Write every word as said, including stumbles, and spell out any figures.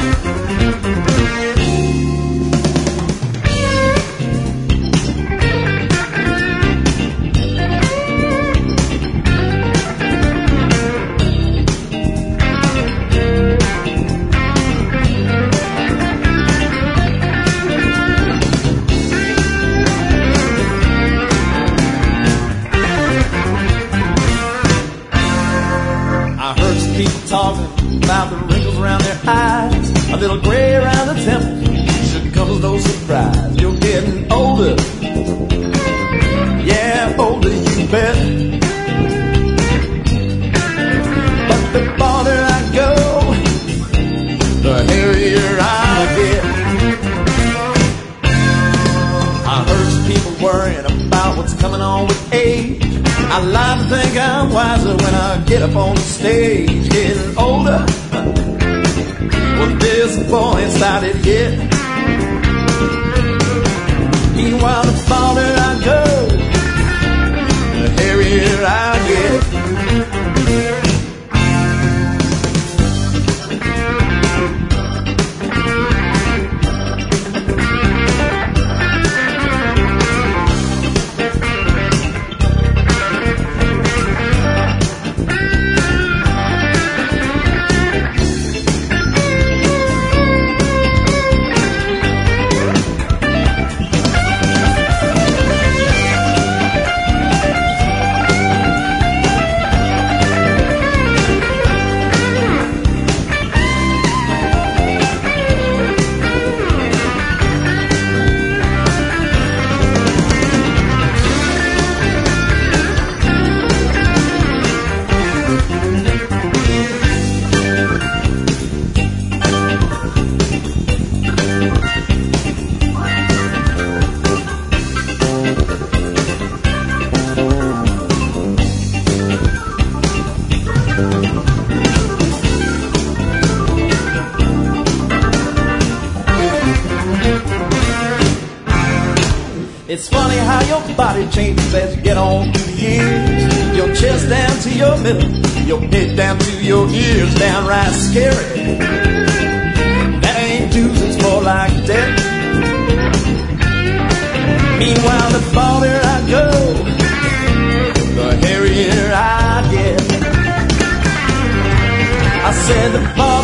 Talking about the wrinkles around their eyes, a little gray around the temples. Should come as no surprise. You're getting older, yeah, older you bet. But the farther I go, the hairier I get. I heard some people worrying about what's coming on with age. I like to think I'm wiser when I get up on the stage. Getting older, well, disappointing started yet. Meanwhile, the farther I go, the hairier I get. It's funny how your body changes as you get on through the years. Your chest down to your middle, your head down to your ears, downright scary. That ain't news, it's more like death. Meanwhile, the farther I go, the hairier I get. I said the farther